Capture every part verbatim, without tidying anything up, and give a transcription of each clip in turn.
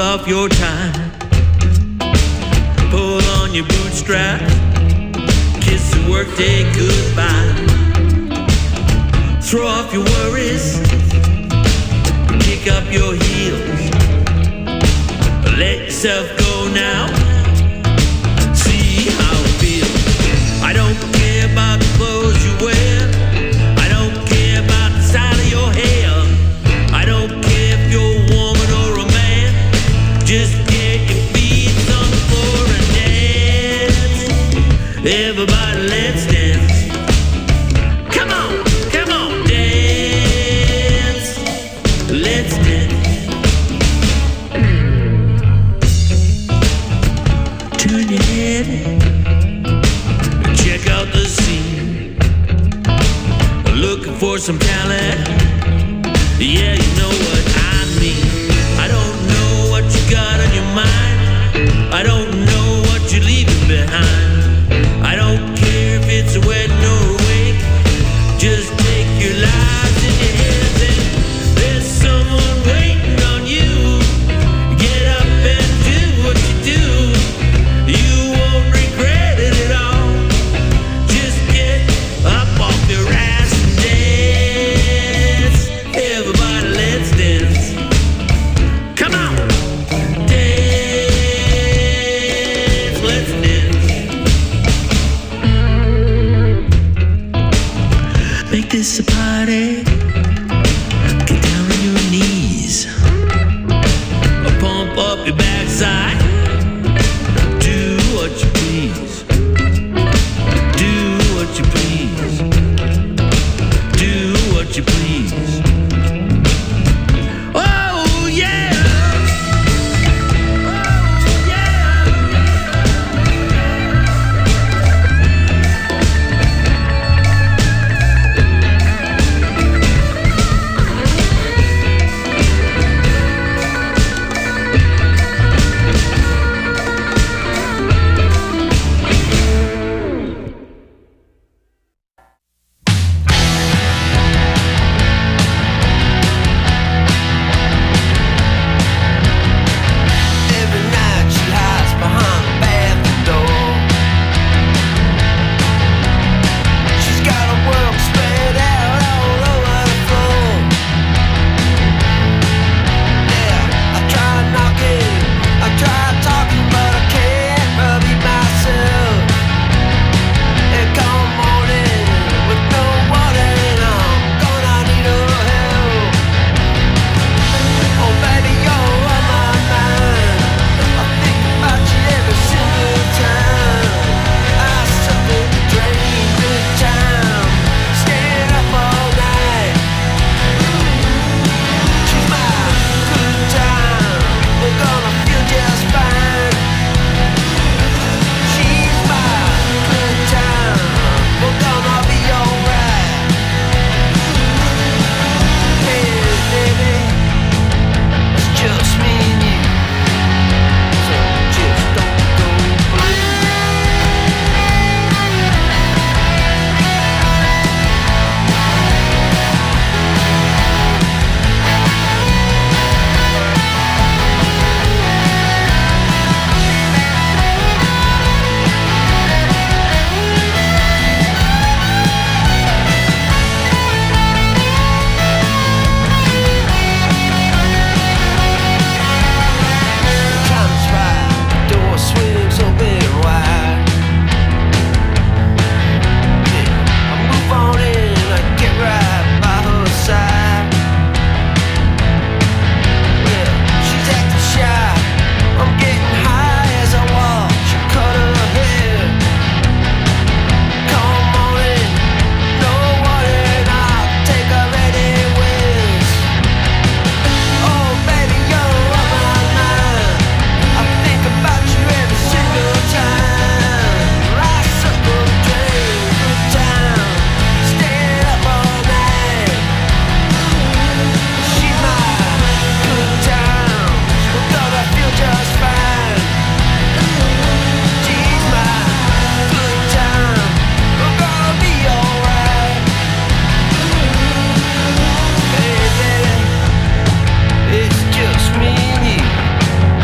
off your tie, pull on your bootstraps, kiss the workday goodbye, throw off your worries, kick up your heels, let yourself go now, see how it feels. I don't care about the clothes you wear, I don't care about the style of your hair, I don't care if you're a woman or a man, just get your feet on the floor and dance. Everybody, let's dance. Come on, come on, dance. Let's dance. Turn your head, check out the scene. Looking for some talent, yeah, you know what I mean. I don't know what you got on your mind, I don't know what you're leaving behind. I don't care if it's a wedding or a wake, just take your lives in your hands and there's someone waiting on you. Get up and do what you do, you won't regret it at all. Just get up off your ass and dance. Everybody, let's dance. Come on, dance, let's dance. Make this a party, get down on your knees, pump up your backside, do what you please, do what you please, do what you please. Oh yeah, oh yeah. Every night she hides behind the bathroom door. She's got her work spread out all over the floor. Yeah, I tried knocking, I tried talking, but I can't be myself. And come morning with no water and I'm gonna need her help. Oh baby, you're on my mind, I think about you every single time. I suffer the drain, good time, staying up all night. She's my good time, we're gonna feel just fine. She's my good time, we're gonna be alright. Hey baby, it's just me and you, so just don't go blue. Time's right, the door swings open wide. Yeah, I move on in, I get right by her side. Well, she's acting shy, I'm getting high as I watch her cut her hair. Come on in, no water and I'll take her anywhere. Oh baby, you're on my mind, I think about you every single time. I sucker the drain, good time, staying up all night. She's my good time, we're gonna feel just fine. She's my good time, we're gonna be alright. Hey baby, it's just me and you,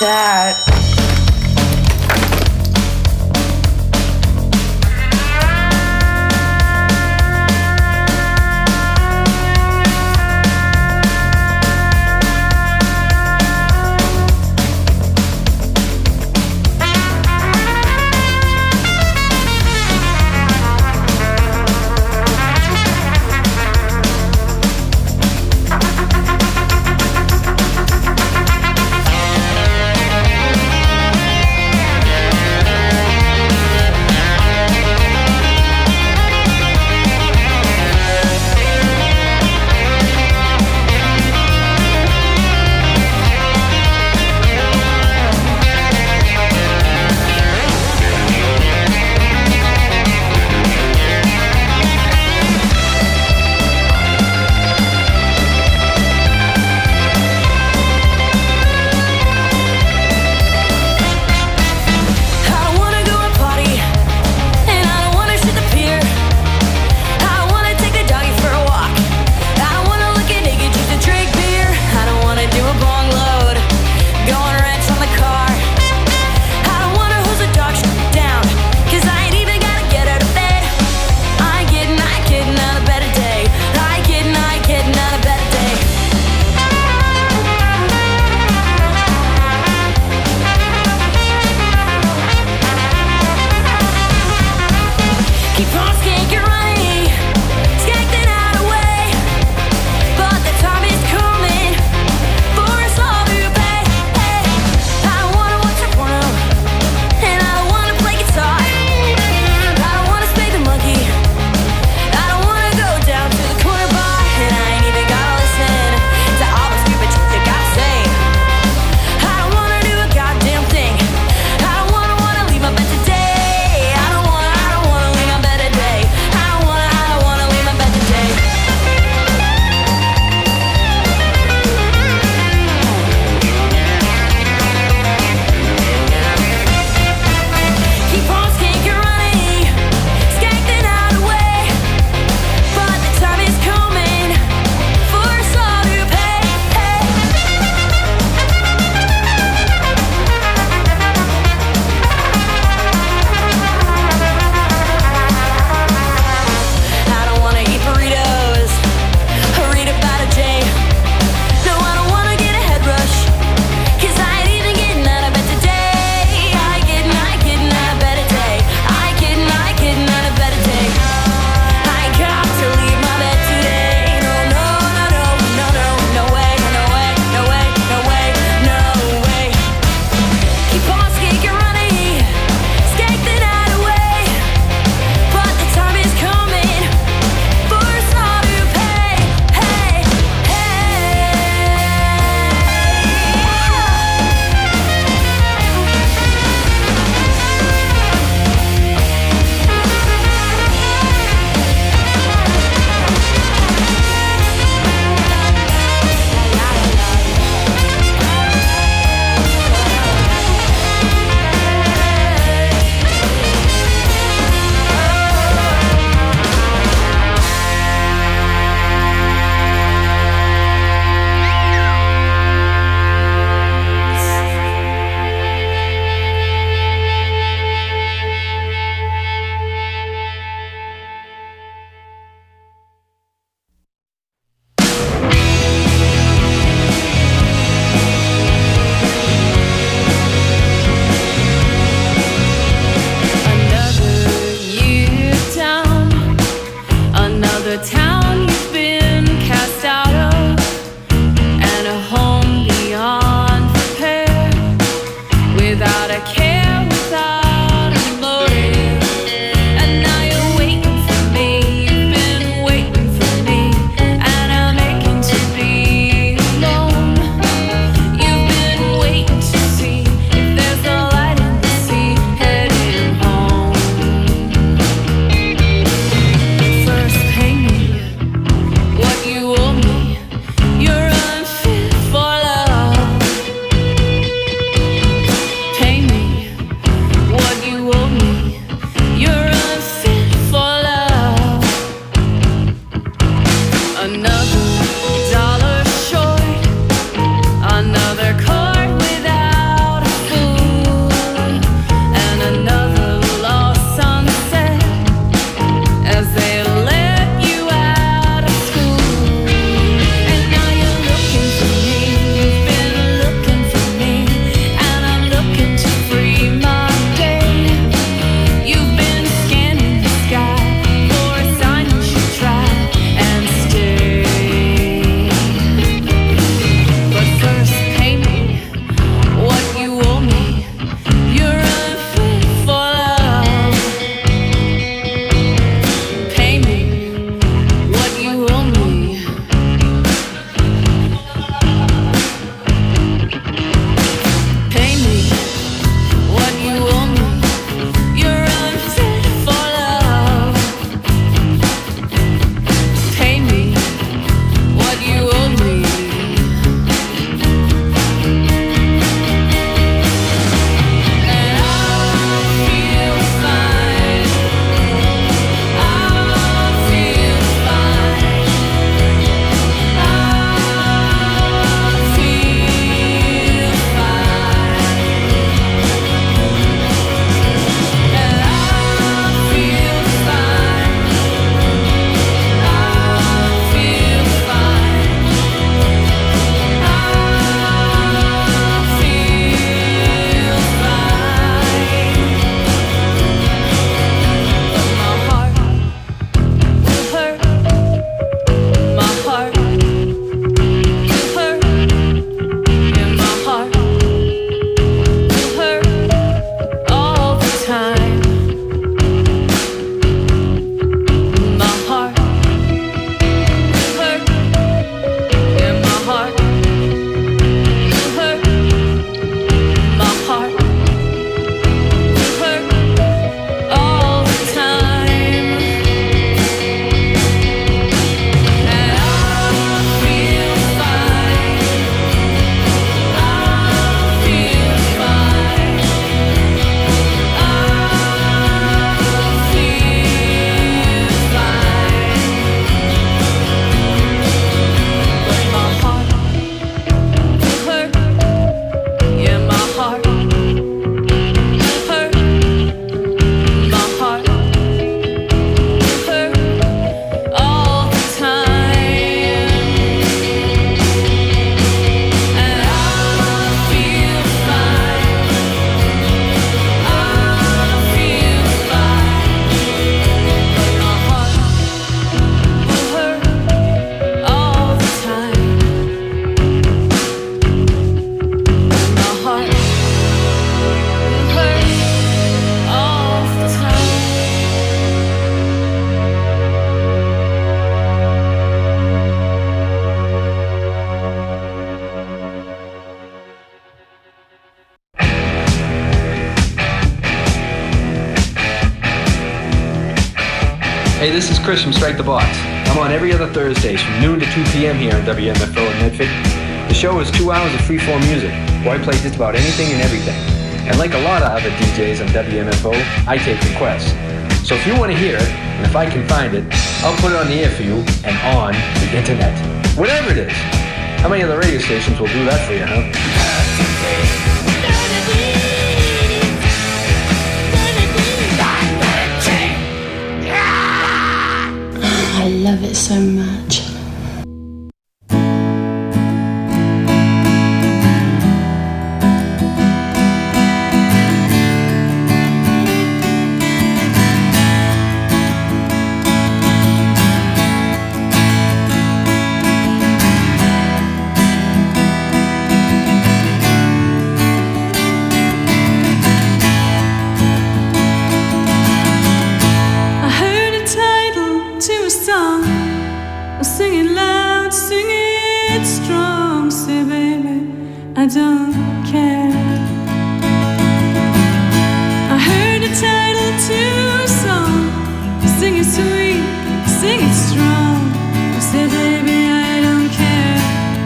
that. Pay me Hey, this is Chris from Strike the Box. I'm on every other Thursdays from noon to two p.m. here on W M F O in Medford. The show is two hours of free-form music, where I play just about anything and everything. And like a lot of other D Js on W M F O, I take requests. So if you want to hear it, and if I can find it, I'll put it on the air for you and on the internet. Whatever it is. How many other radio stations will do that for you, huh? I love it so much. I don't care. I heard the title to a song. Sing it sweet, sing it strong. I said, baby, I don't care.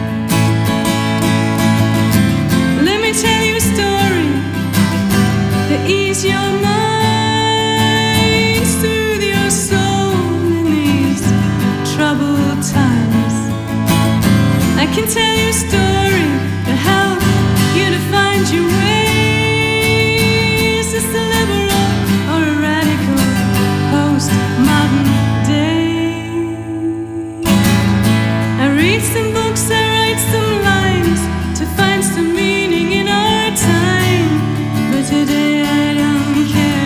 Let me tell you a story that ease your mind, soothe your soul in these troubled times. I can tell you a story to help you to find your ways. Is this a liberal or a radical post-modern day? I read some books, I write some lines to find some meaning in our time. But today I don't care.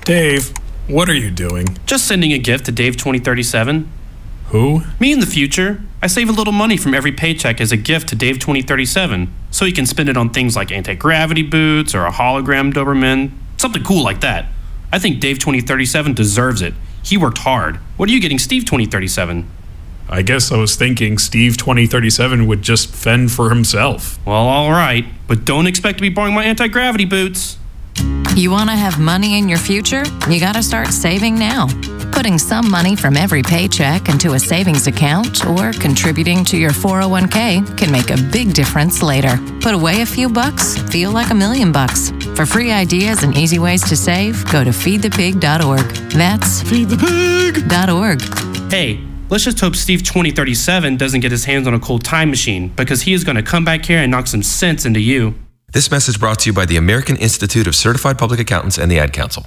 Dave, what are you doing? Just sending a gift to Dave twenty thirty-seven. Who? Me in the future. I save a little money from every paycheck as a gift to Dave twenty thirty-seven, so he can spend it on things like anti-gravity boots or a hologram Doberman, something cool like that. I think Dave twenty thirty-seven deserves it. He worked hard. What are you getting Steve twenty thirty-seven? I guess I was thinking Steve twenty thirty-seven would just fend for himself. Well, all right, but don't expect to be borrowing my anti-gravity boots. You want to have money in your future? You got to start saving now. Putting some money from every paycheck into a savings account or contributing to your four oh one k can make a big difference later. Put away a few bucks, feel like a million bucks. For free ideas and easy ways to save, go to feed the pig dot org. That's feed the pig dot org. Hey, let's just hope Steve twenty thirty-seven doesn't get his hands on a cold time machine, because he is going to come back here and knock some sense into you. This message brought to you by the American Institute of Certified Public Accountants and the Ad Council.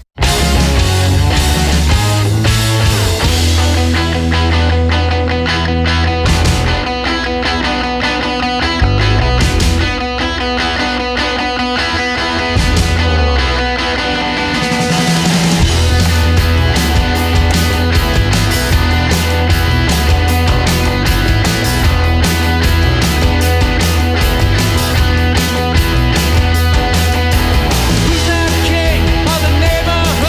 Who's that king of the neighborhood?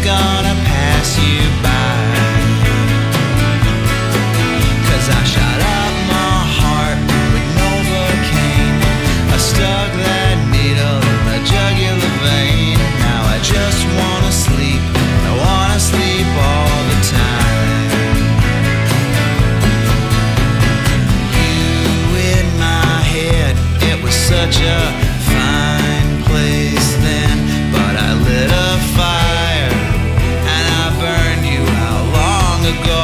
gonna pass you by. 'Cause I shot up my heart with Novocaine. I stuck that needle in my jugular vein. Now I just wanna sleep, I wanna sleep all the time. You in my head, it was such a fine place then, but I lit a fire and I burned you out long ago.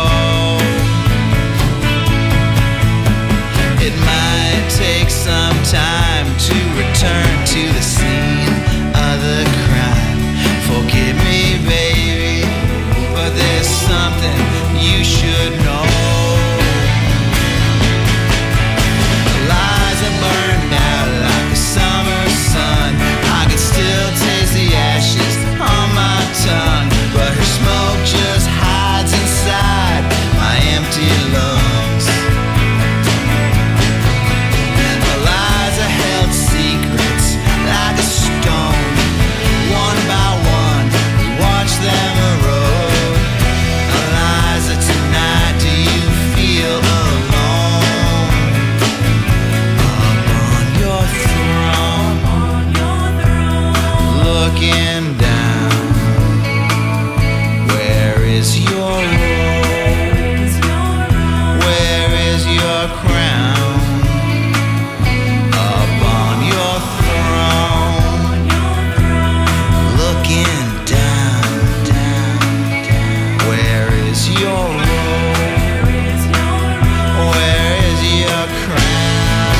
It might take some time to return to the scene of the crime. Forgive me, baby, but there's something you should know. The lies are burned out like a summer sun. I can still taste the ashes on my tongue, but her smoke just hides inside my empty lungs. The lies are held secrets like a stone. One by one, we watch them erode. Eliza, tonight, do you feel alone? Up on your throne, looking down. Where is your robe? Where is your crown? Up on your throne, looking down, down, down. Where is your robe? Where is your crown?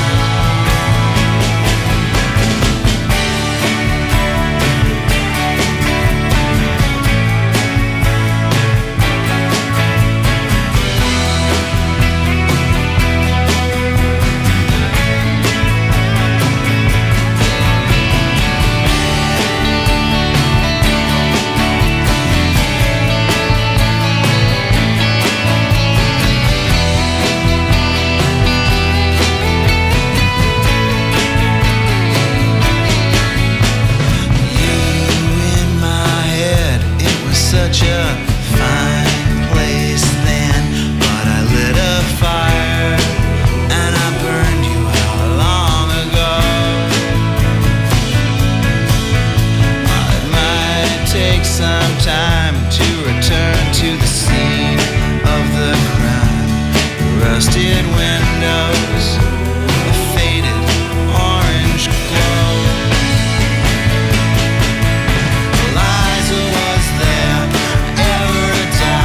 You in my head, it was such a fine place then, but I lit a fire and I burned you out long ago. It might take some time to return to the scene of the crime. Rusted windows, a faded orange glow. Eliza, was there ever a time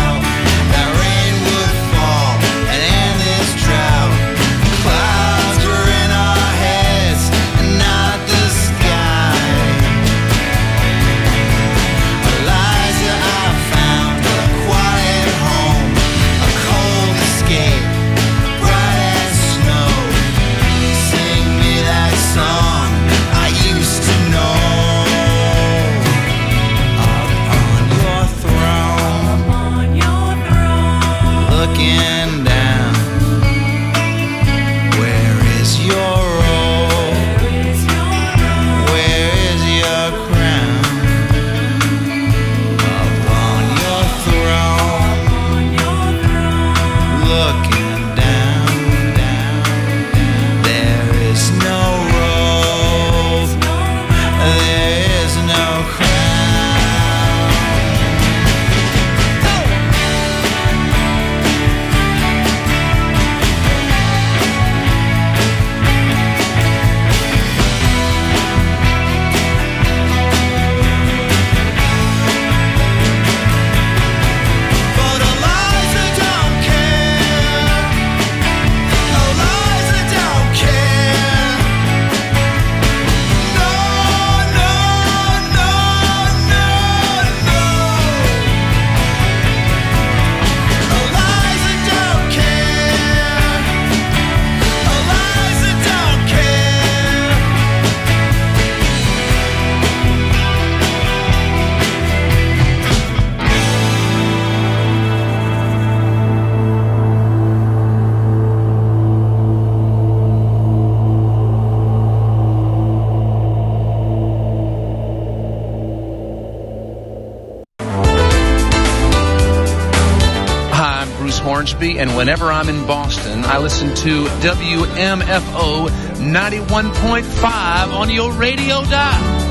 Hornsby, and whenever I'm in Boston, I listen to W M F O ninety-one point five on your radio dial.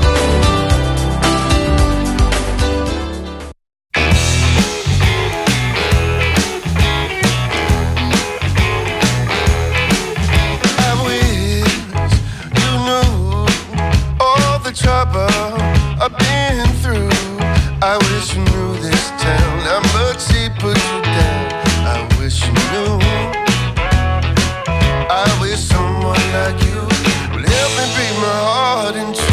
Trouble I've been through. I wish you knew this town, how much he put you down. I wish you knew. I wish someone like you would help me break my heart in two.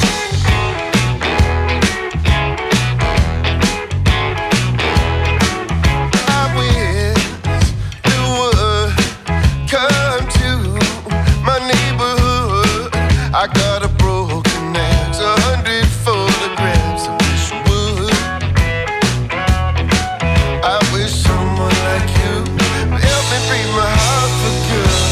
I wish you would come to my neighborhood. I got a a hundred photographs. I wish you would. I wish someone like you would help me break my heart for good.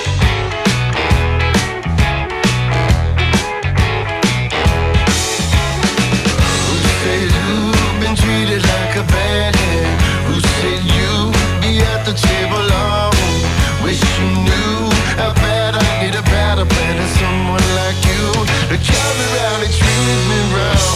Who said you've been treated like a bad hand? Who said you'd be at the table long? Wish you knew how bad I need a better plan than someone like you. To come around and treat me wrong.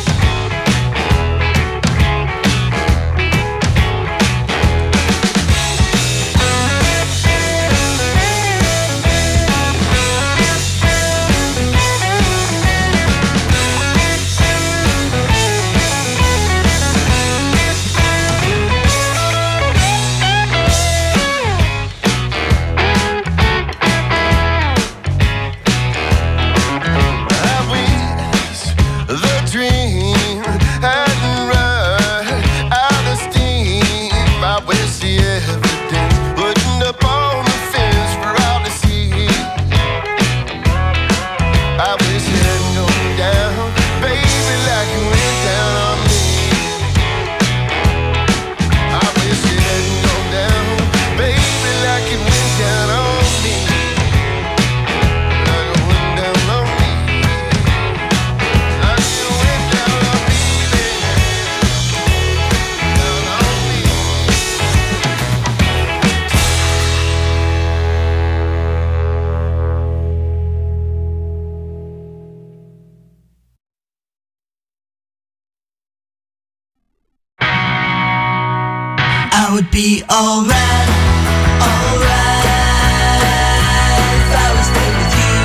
I would be alright, alright if I was there with you,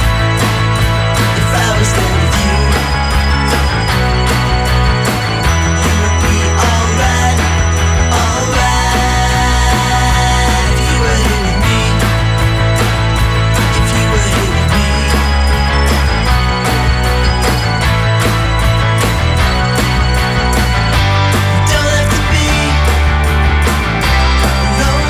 if I was there with you. You would be alright, alright if you were here with me, if you were here with me. You don't have to be alone.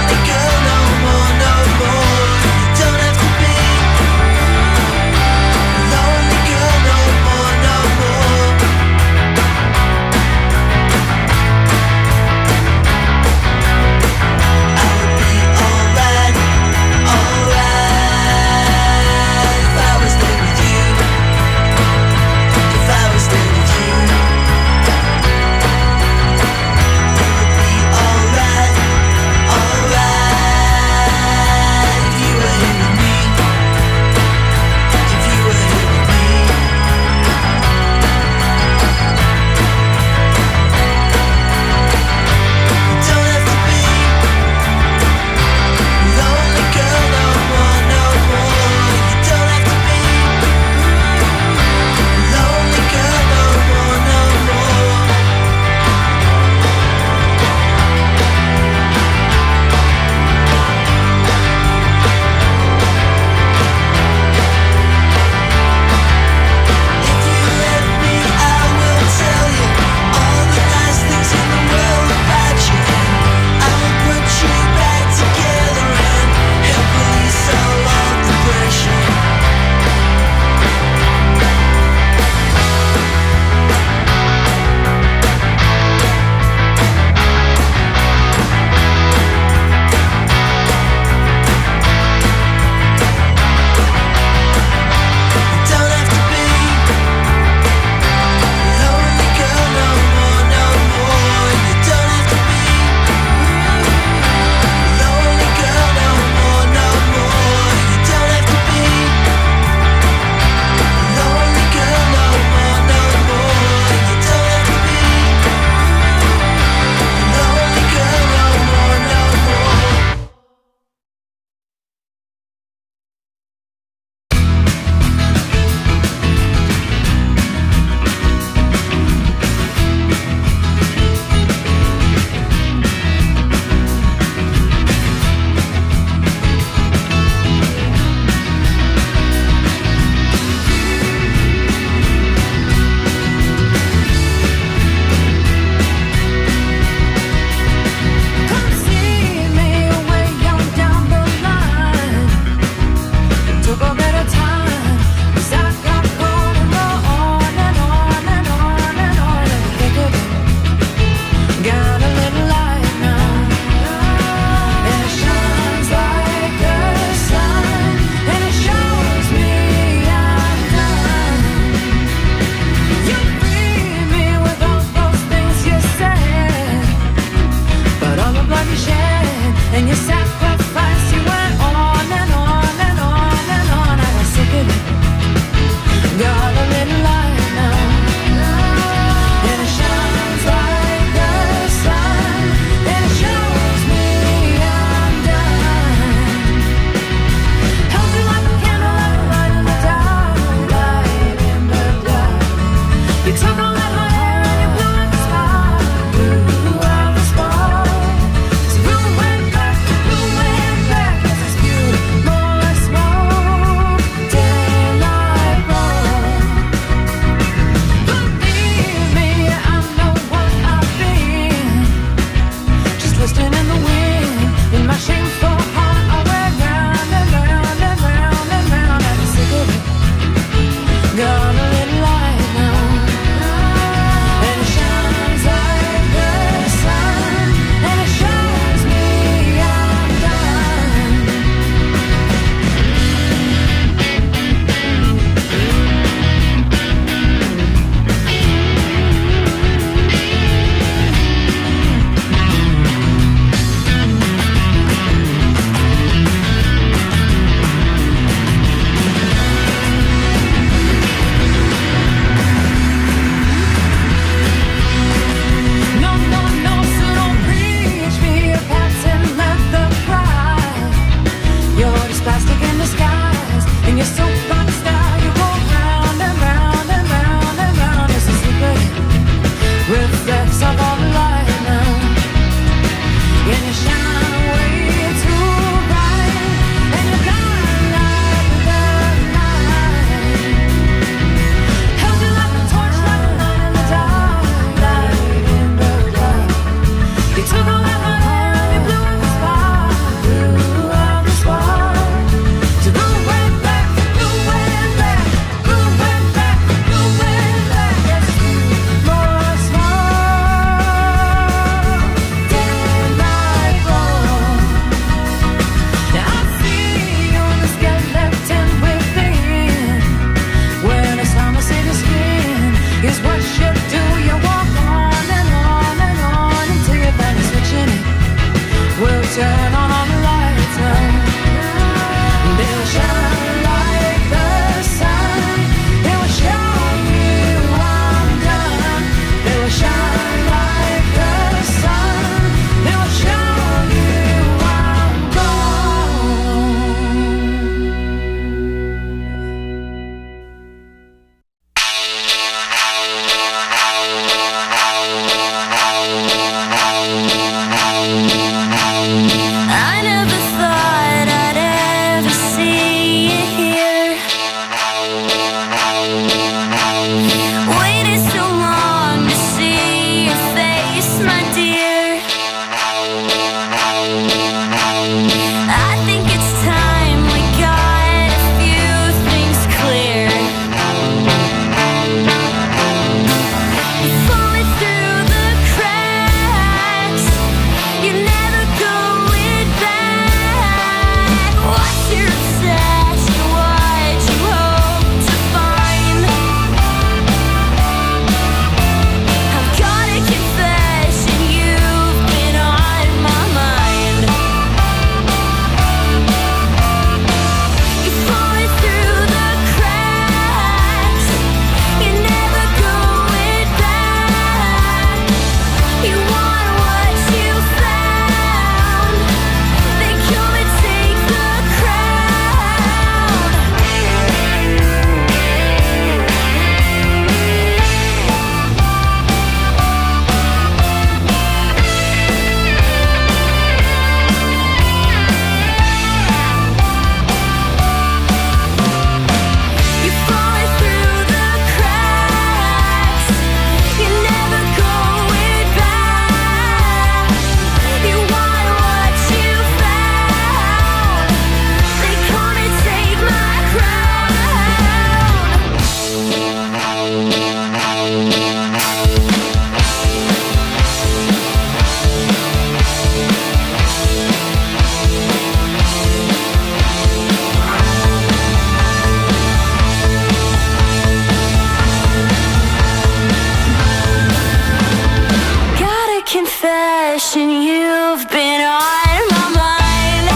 fashion, you've been on my mind.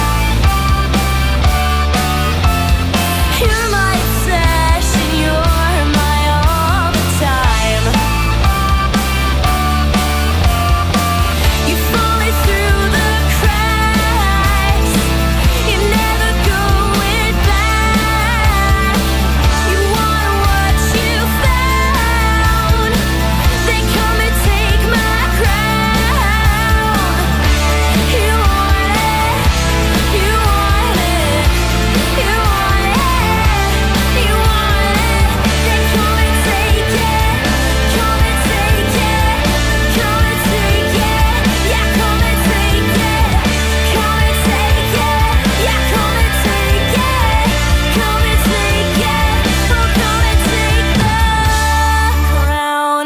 You're my obsession, you're my all the time. You fall through the cracks, you're never going back. You want what you found, they come and take my crown. You want it, you want it, you want it, you want it. They come and take it, come and take it, come and take it. Yeah, come and take it, come and take it. Yeah, come and take it, come and take it. Oh, come and take the crown.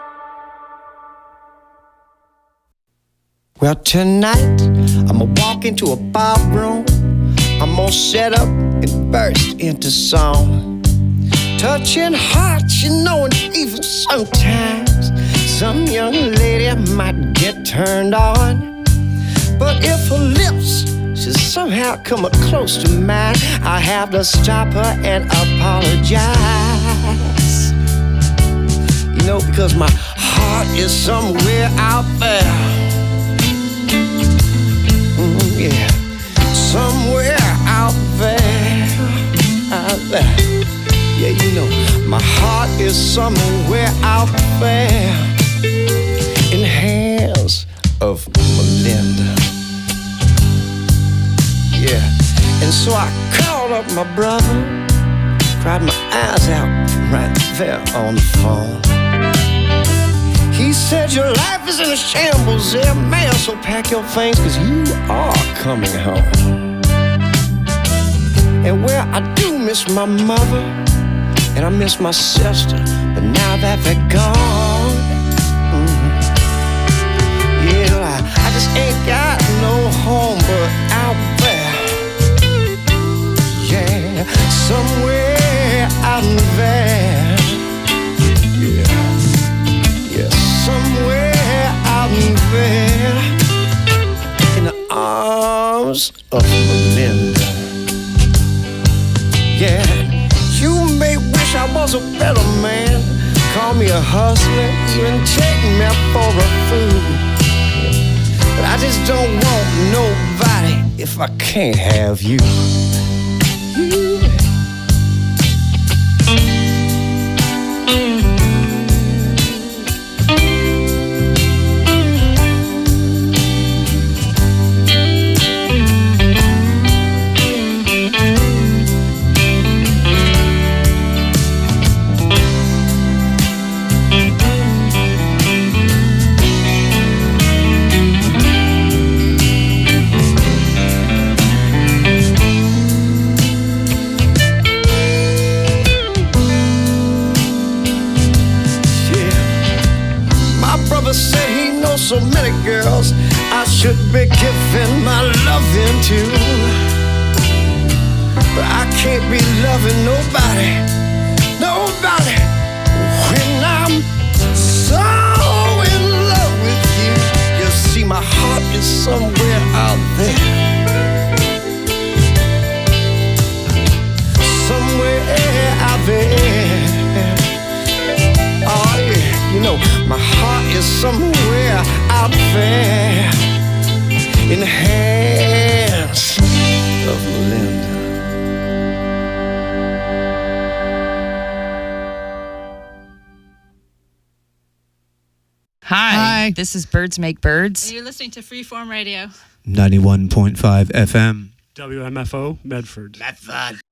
Well, tonight I'm gonna walk into a bar room. I'm gonna set up and burst into song. Touching hearts, you know, and even sometimes some young lady might get turned on. But if her lips should somehow come up close to mine, I have to stop her and apologize. You know, because my heart is somewhere out there. Mm, yeah, somewhere out there, out there. Yeah, you know, my heart is somewhere out there in the hands of Melinda. Yeah, and so I called up my brother, cried my eyes out right there on the phone. He said, your life is in a shambles there, man, so pack your things, cause you are coming home. And where I do miss my mother, and I miss my sister, but now that they're gone, mm, yeah, I, I just ain't got no home but out there. Yeah, somewhere out there. Yeah, yeah, somewhere out there in the arms of Melinda. Yeah, you may wish I was a better man, call me a hustler, even take me for a fool. But I just don't want nobody if I can't have you. Said he knows so many girls I should be giving my loving to, but I can't be loving nobody, nobody when I'm so in love with you. You see, my heart is somewhere out there, somewhere out there. Oh yeah, you know, my heart is somewhere out there in the hands of Melinda. Hi, Hi, this is Birds Make Birds. And you're listening to Freeform Radio. ninety-one point five F M. W M F O, Medford. Medford.